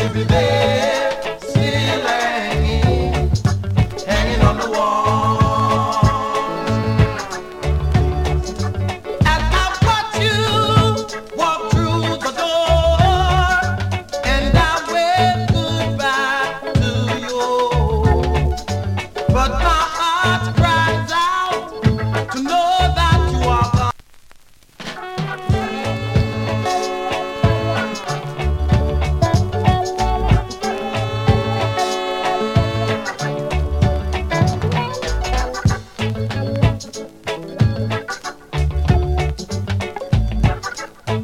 be there, still hanging on the wall. As I watch you walk through the door, and I wave goodbye to you, but my heart cries out to know that you are gone.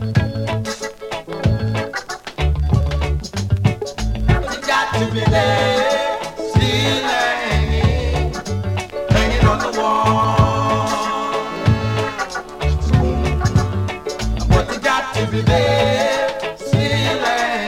You got to be there.